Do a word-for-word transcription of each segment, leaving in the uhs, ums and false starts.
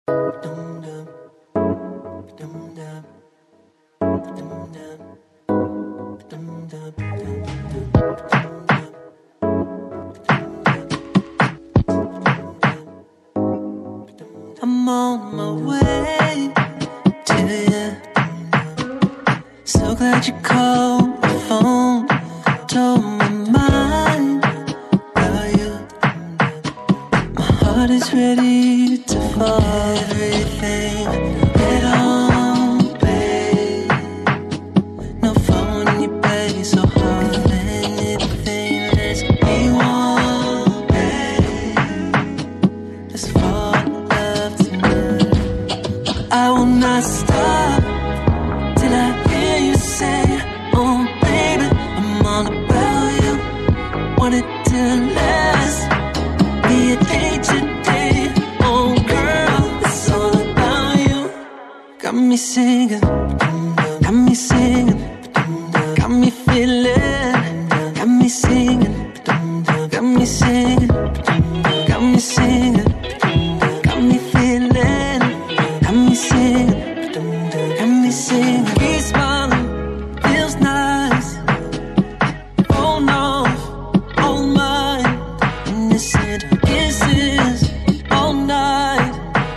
I'm on my way to you. So glad you called my phone, told my mind about you. My heart is ready to fall. Everything at home, babe. No phone in your bag, so hard. Anything that's we want, babe. Let's fall in love tonight. I will not stop till I hear you say, oh baby, I'm all about you. Want it to last, be it day to day. Oh girl, it's all about you. Got me singing, got me singing, got me feeling, got me singing, got me singing, got me singing, got me feeling, got me singing, got me singing. Keep smiling, feels nice. Phone off, all mine. Innocent kisses all night.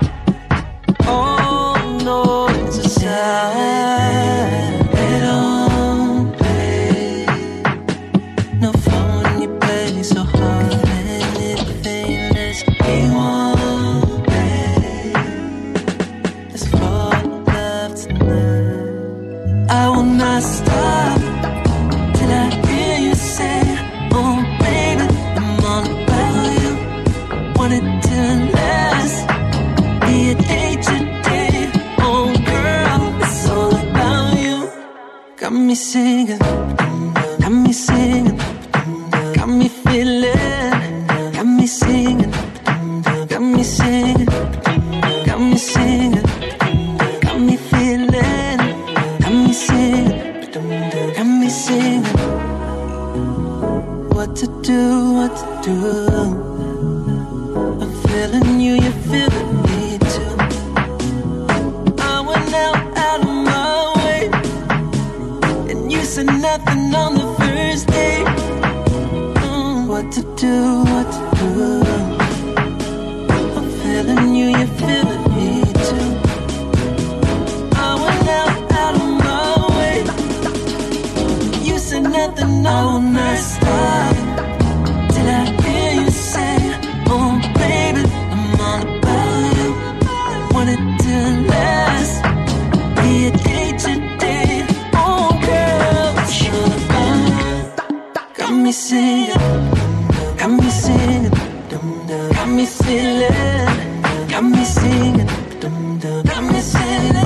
Oh no, it's a sign. Head on, babe. No phone in your bag, so hard. Anything that's we want, babe. Let's fall in love tonight. I will not stop till I hear you say, oh baby, I'm all about you. Want it to last, be it day to day. Oh girl, it's all about you. Got me singing, got me singing, got me feeling, got me singing, got me singing, got me singing, got me feeling, got me singing, got me singing. What to do, what to do. I'm feeling you, you're feeling me too. I went out, out of my way, and you said nothing on the first day. Mm, what to do, what to do. I'm feeling you, you're feeling me too. I went out, out of my way. You said nothing, I will not stop till I hear you say, oh baby, I'm all about you. Want it to last, be it day to day. Oh girl, it's all about you. Got me singing, got me singing, got me feeling, got me singing, got me singing.